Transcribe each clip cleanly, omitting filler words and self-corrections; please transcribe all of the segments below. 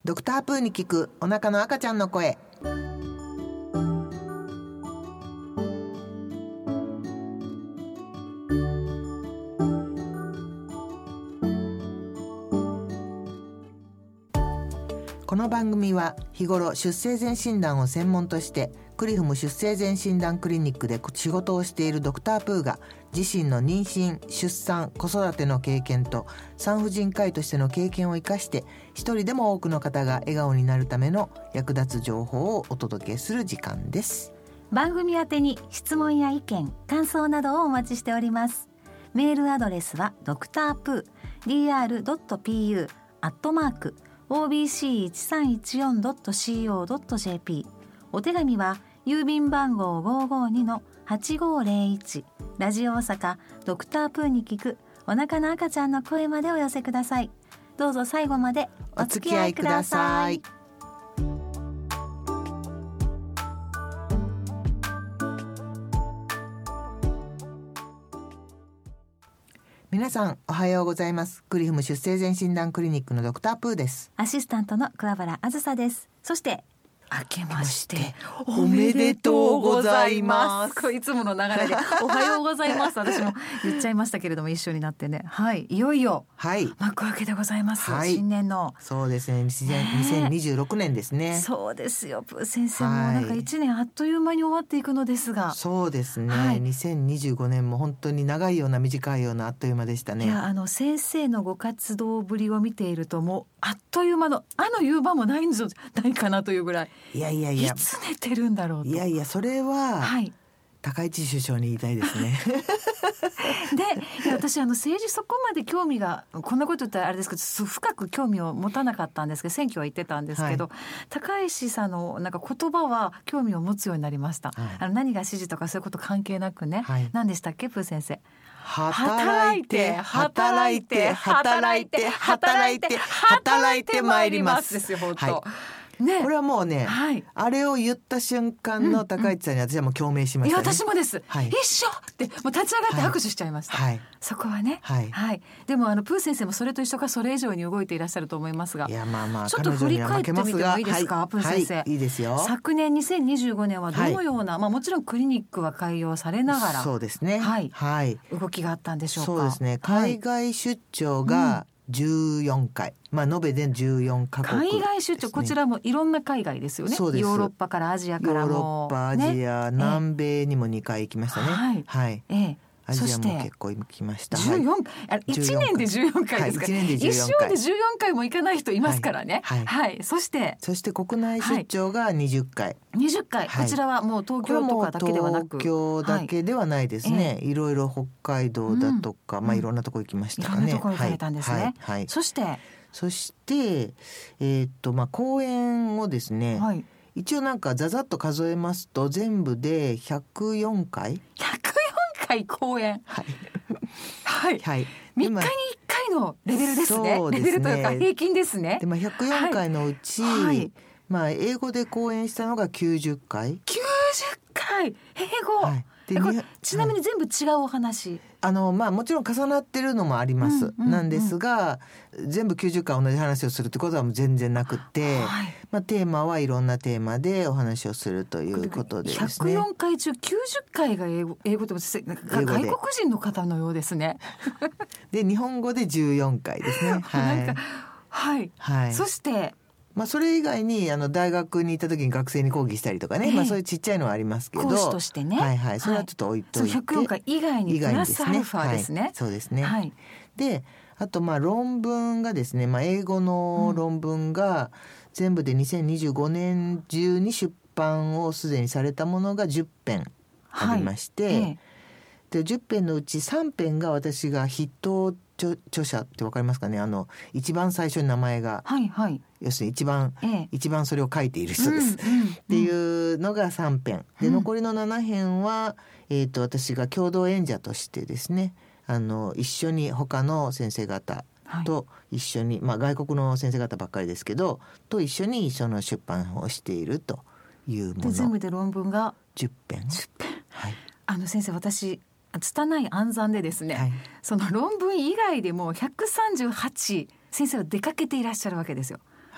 ドクタープーに聞くお腹の赤ちゃんの声。この番組は日頃出生前診断を専門としてクリフム出生前診断クリニックで仕事をしているドクタープーが自身の妊娠、出産、子育ての経験と産婦人科医としての経験を生かして一人でも多くの方が笑顔になるための役立つ情報をお届けする時間です。 番組宛てに質問や意見、感想などをお待ちしております。メールアドレスはdrpuu@obc1314.co.jp。 お手紙は郵便番号 552-8501 ラジオ大阪ドクタープーに聞くお腹の赤ちゃんの声までお寄せください。どうぞ最後までお付き合いください。 皆さんおはようございます。クリフム出生前診断クリニックのドクタープーです。 アシスタントの桑原あずさです。そして明けましておめでとうございます。 これいつもの流れでおはようございます私も言っちゃいましたけれども一緒になってね、はい、いよいよ幕開けでございます、はい、新年のそうですね、2026年ですね。 そうですよ、プー先生、もうなんか1年あっという間に終わっていくのですが、 そうですね、はい、2025年も本当に長いような短いようなあっという間でしたね。 いや、先生のご活動ぶりを見ているともうあっという間の言う場もないんじゃないかなというぐらい、いつ寝てるんだろうと。 いやそれは、はい、高市首相に言いたいですねで、私政治そこまで興味が、こんなこと言ったらあれですけど深く興味を持たなかったんですけど、選挙は行ってたんですけど、はい、高市さんのなんか言葉は興味を持つようになりました、はい、何が支持とかそういうこと関係なくね、はい、何でしたっけプー先生。働いて働いて働いて働いて働いてまいりますですよ、本当、はいね、 これはもうね、はい、あれを言った瞬間の高市さんに私はもう共鳴しましたね。 私もです、はい、一緒ってもう立ち上がって握手しちゃいました、はい、そこはね、はいはい、でもプー先生もそれと一緒かそれ以上に動いていらっしゃると思いますが、 いやまあちょっと振り返ってみてもいいですか、プー先生、 はい、いいですよ。 昨年2025年はどのような、もちろんクリニックは開業されながら、 そうですね、 はいはい、動きがあったんでしょうか。 そうですね、海外出張が、14回、延べで14カ国、 海外出張、こちらもいろんな海外ですよね。 そうです。 ヨーロッパからアジアからも、 ヨーロッパ、アジア、南米にも2回行きましたね。はいはい、アジアも結構行きました。 1年で14回ですか、 1年で14回、 一生で14回も行かない人いますからね、はいはいはい、そして国内出張が20回、 20回、こちらはもう東京とかだけではなく、 東京だけではないですね、いろいろ北海道だとか、いろんなとこ行きましたかね。 いろんなとこ行かれたんですね、はいはい、そして、講演をですね、はい、一応なんかざざっと数えますと全部で104回講演、はいはいはい、3日に1回のレベルですね。レベルというか平均ですね。 で、104回のうち、はいはい、英語で講演したのが90回。 90回英語、はい、でちなみに全部違うお話、 もちろん重なってるのもあります、なんですが全部90回同じ話をするってことはもう全然なくて、はい、テーマはいろんなテーマでお話をするということでですね。 104回中90回が英語でも外国人の方のようですねで日本語で14回ですねはいはい、そしてそれ以外に大学に行った時に学生に講義したりとかね、そういうちっちゃいのはありますけど、 講師としてね、 はいはい、それはちょっと置いといて、 104回以外にプラスアルファですね、はい、 そうですね、はい、であと論文がですね、英語の論文が全部で2025年中に出版をすでにされたものが10編ありまして、で10編のうち3編が私が筆頭著者って分かりますかね、一番最初に名前が、はいはい、要するに一番それを書いている人です、っていうのが3編で、残りの7編は、私が共同演者としてですね、一緒に他の先生方と一緒に、外国の先生方ばっかりですけどと一緒にその出版をしているというもので、 全部で論文が 10編、 はい、先生、私拙い暗算でですね、はい、その論文以外でも138先生は出かけていらっしゃるわけですよ。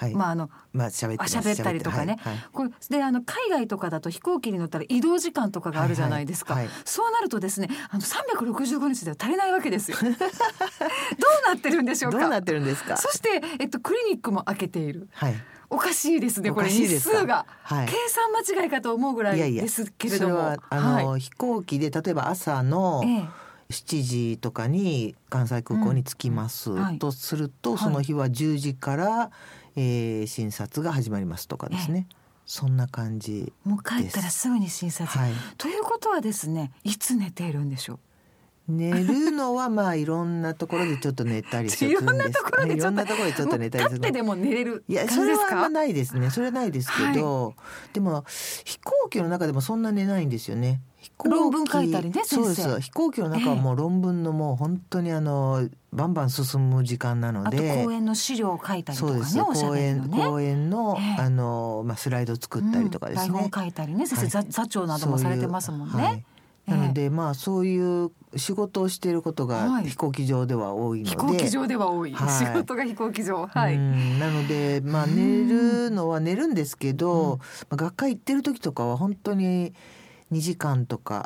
はい、 喋ったりとかね、 はいはい、 これで海外とかだと飛行機に乗ったら移動時間とかがあるじゃないですか、 はいはいはい、 そうなるとですね365日では足りないわけですよどうなってるんでしょうか。 どうなってるんですか。 そして、クリニックも開けている、 はい、 おかしいですねこれ日数が、はい、計算間違いかと思うぐらいですけれども、 それは飛行機で例えば朝の7時とかに関西空港に着きますとすると、その日は10時から、診察が始まりますとかですね、そんな感じです。 もう帰ったらすぐに診察、はい、ということはですね、いつ寝ているんでしょう。 寝るのはいろんなところでちょっと寝たりするんです。いろんなところでちょっと寝たりする。 立ってでも寝れる感じですか。 いやそれはあんまないですね。それはないですけど、はい、でも飛行機の中でもそんな寝ないんですよね。 論文書いたりね先生。 そうです。飛行機の中はもう論文のもう本当にバンバン進む時間なので、 あと講演の資料を書いたりとかね、 そうです。 おしゃべりのね、 講演の、スライドを作ったりとかですね、 台本書いたりね先生、はい、座長などもされてますもんね。はい、 なのでそういう仕事をしていることが飛行機場では多いので、 飛行機場では多い、はい、仕事が飛行機場、はい、 なので寝るのは寝るんですけど、学会行ってる時とかは本当に2時間とか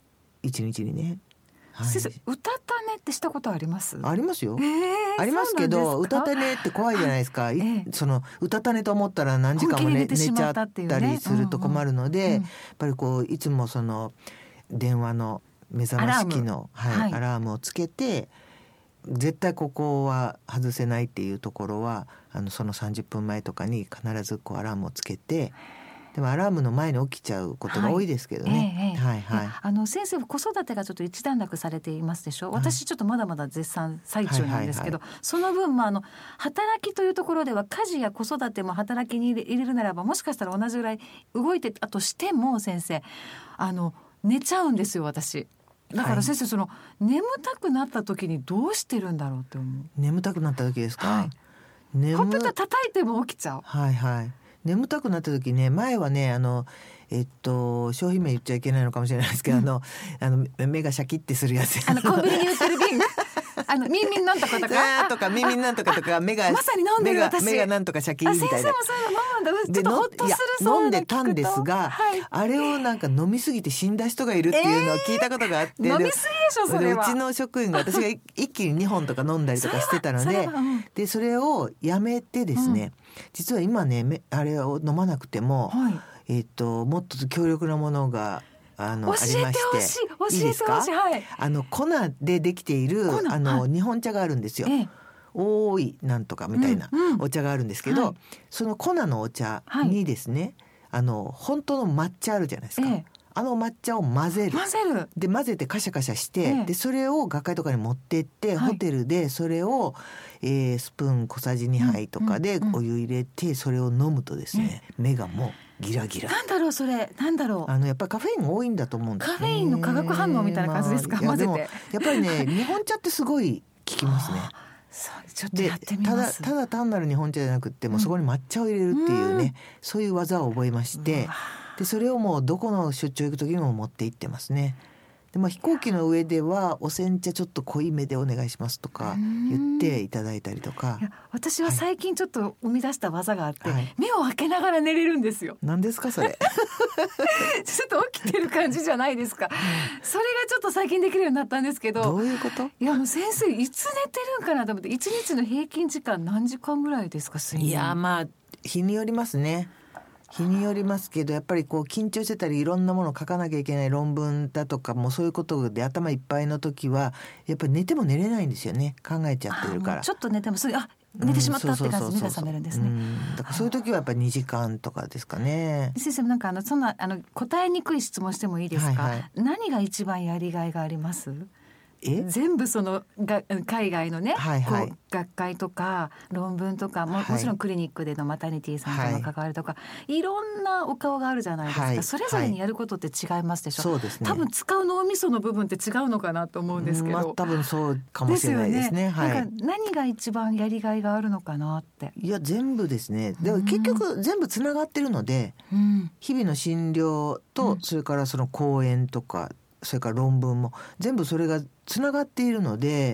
1日にね、 はい、先生歌たねってしたことあります？ ありますよ、ありますけど歌たねって怖いじゃないですか、その歌たねと思ったら何時間も 寝ちゃったりすると困るので、やっぱりいつもその電話の目覚まし機のアラームをつけて、絶対ここは外せないっていうところはその30分前とかに必ずアラームをつけて、でもアラームの前に起きちゃうことが多いですけどね、 先生子育てがちょっと一段落されていますでしょ。私ちょっとまだまだ絶賛最中なんですけど、その分働きというところでは家事や子育ても働きに入れるならばもしかしたら同じぐらい動いてたとしても先生寝ちゃうんですよ私。だから先生、眠たくなった時にどうしてるんだろうって思う。 眠たくなった時ですか、 コンピューター叩いても起きちゃう。 眠たくなった時ね、前はね商品名言っちゃいけないのかもしれないですけど、目がシャキッてするやつ、 コンビニに売ってる瓶ミンミンなんとかとかミンミンなんとかとか目がまさに飲んでる私。 目がなんとかシャキッみたいな。 先生もそういうの飲んだ。ちょっとホッとする。 飲んでたんですが、あれを飲みすぎて死んだ人がいるっていうのを聞いたことがあって、 飲みすぎでしょそれは。 うちの職員が私が一気に2本とか飲んだりとかしてたので、それをやめてですね、実は今ねあれを飲まなくても、もっと強力なものがありまして、いいですか？粉でできている日本茶があるんですよ。多いなんとかみたいなお茶があるんですけど、その粉のお茶にですね、本当の抹茶あるじゃないですか、抹茶を混ぜる。で混ぜてカシャカシャして、でそれを学会とかに持ってって、ホテルでそれを、スプーン小さじ2杯とかでお湯入れて、それを飲むとですね、目がもうギラギラ。 なんだろうそれ、なんだろう。 やっぱりカフェイン多いんだと思うんですね。 カフェインの化学反応みたいな感じですか、混ぜて。 やっぱりね日本茶ってすごい効きますね。 ちょっとやってみます。 ただ単なる日本茶じゃなくっても、そこに抹茶を入れるっていうね、そういう技を覚えまして、でそれをもうどこの出張行く時にも持って行ってますね。で飛行機の上ではお煎茶ちょっと濃いめでお願いしますとか言っていただいたりとか。 私は最近ちょっと生み出した技があって、目を開けながら寝れるんですよ。 何ですかそれちょっと起きてる感じじゃないですか、それがちょっと最近できるようになったんですけど。 どういうこと？ いやもう先生いつ寝てるんかなと思って。一日の平均時間何時間ぐらいですか睡眠？ いや日によりますね。日によりますけど、やっぱり緊張してたりいろんなものを書かなきゃいけない論文だとかもそういうことで頭いっぱいの時はやっぱり寝ても寝れないんですよね。考えちゃってるから。 ちょっと寝ても寝てしまったって感じで目が覚めるんですね。 だからそういう時はやっぱり2時間とかですかね。 先生そんな答えにくい質問してもいいですか？何が一番やりがいがあります？全部海外のね、学会とか論文とか もちろんクリニックでのマタニティさんとの関わりとか、いろんなお顔があるじゃないですか、それぞれにやることって違いますでしょ。 そうですね。 多分使う脳みその部分って違うのかなと思うんですけど、 多分そうかもしれないですね。 何が一番やりがいがあるのかなって。 いや全部ですね。でも結局全部つながってるので、日々の診療と、それからその講演とかそれから論文も全部それがつながっているので、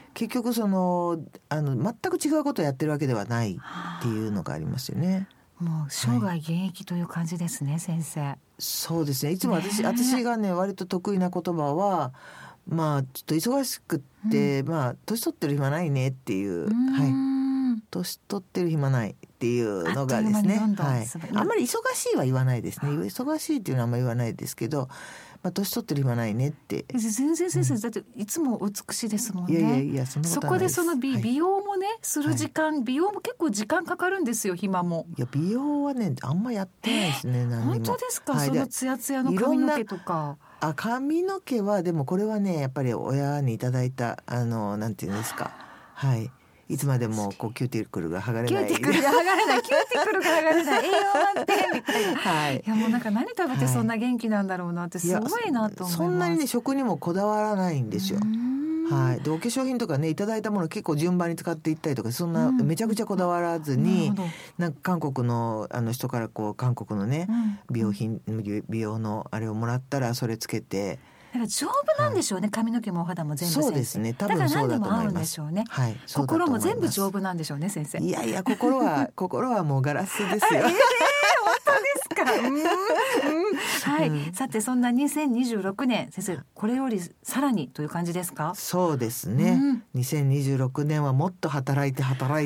結局全く違うことをやってるわけではないっていうのがありますよね。 もう生涯現役という感じですね、先生。 そうですね。いつも私がね割と得意な言葉はちょっと忙しくって、年取ってる暇ないねっていう、年取ってる暇ないっていうのがですね、あんまり忙しいは言わないですね。忙しいっていうのはあんまり言わないですけど、年取ってる暇ないねって。 全然先生、だっていつもお美しいですもんね。 いやそんなことはないです。 そこで美容もねする時間、美容も結構時間かかるんですよ、暇も。 いや美容はねあんまやってないですね。何にも。 本当ですか。そのツヤツヤの髪の毛とか。 髪の毛はでもこれはねやっぱり親にいただいたなんていうんですか、いつまでもキューティクルが剥がれない、キューティクルが剥がれない栄養満点みたいな、いやもう何食べてそんな元気なんだろうなってすごいなと思います。 そんなにね食にもこだわらないんですよ。でお化粧品とかねいただいたもの結構順番に使っていったりとか、そんなめちゃくちゃこだわらずに、なんか韓国の人から韓国のね、美容のあれをもらったらそれつけて、 だから丈夫なんでしょうね、髪の毛もお肌も全部。 そうですね、多分そうだと思います。だから何でも合うんでしょうね。 心も全部丈夫なんでしょうね、先生。 いや心はもうガラスですよ。 本当ですか。さてそんな2026年先生、これよりさらにという感じですか。 そうですね、2026年はもっと働いて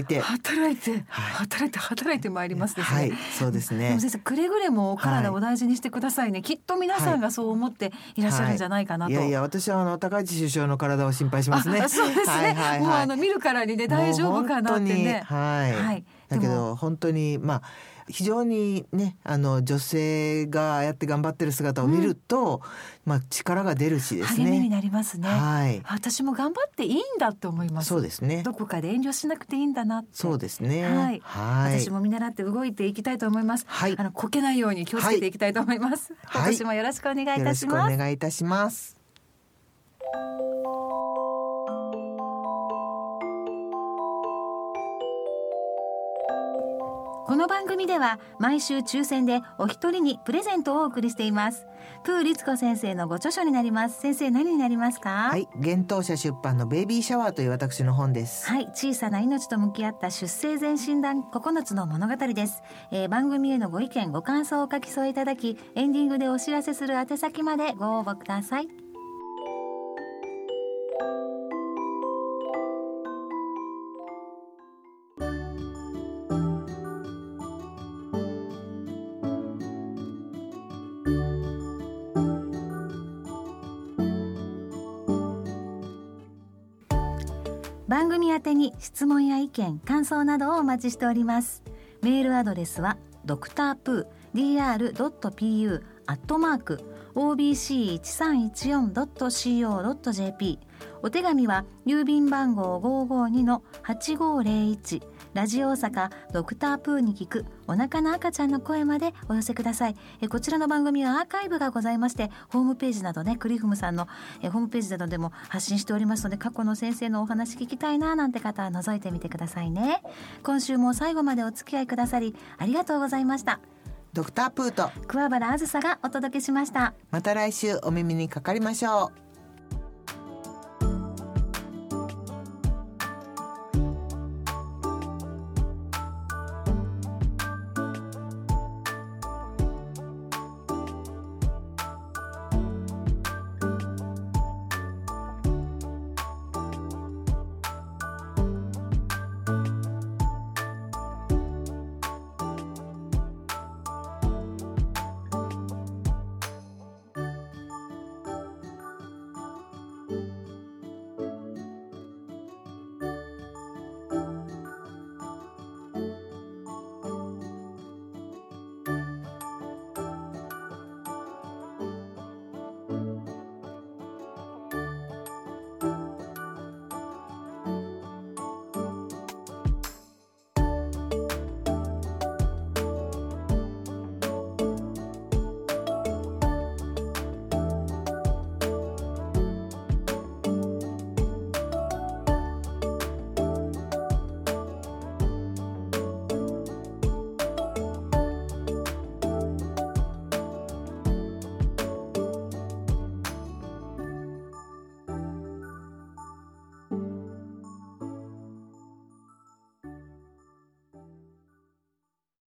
まいりますですね。そうですね。 でも先生くれぐれもお体を大事にしてくださいね。きっと皆さんがそう思っていらっしゃるんじゃないかなと。 いや私は高市首相の体を心配しますね。 そうですね。もう見るからにね大丈夫かなってね。 だけど本当に非常にね女性がああやって頑張ってる姿を見ると、力が出るしですね、 励みになりますね。私も頑張っていいんだって思います。 そうですね。 どこかで遠慮しなくていいんだなって。 そうですね。 私も見習って動いていきたいと思います。こけないように気をつけていきたいと思います。今年もよろしくお願いいたします。 よろしくお願いいたします。 この番組では毎週抽選でお一人にプレゼントをお送りしています。プー律子先生のご著書になります。先生何になりますか。 幻冬舎出版のベイビーシャワーという私の本です。 小さな命と向き合った出生前診断9つの物語です。番組へのご意見ご感想をお書き添えいただき、エンディングでお知らせする宛先までご応募ください。番組宛てに質問や意見感想などをお待ちしております。メールアドレスはdrpoo@obc1314.co.jp、 お手紙は郵便番号 552-8501、 ラジオ大阪ドクタープーに聞くお腹の赤ちゃんの声までお寄せください。こちらの番組はアーカイブがございまして、ホームページなどね、クリフムさんのホームページなどでも発信しておりますので、過去の先生のお話聞きたいななんて方は覗いてみてくださいね。今週も最後までお付き合いくださりありがとうございました。 ドクタープーと桑原あずさがお届けしました。 また来週お耳にかかりましょう。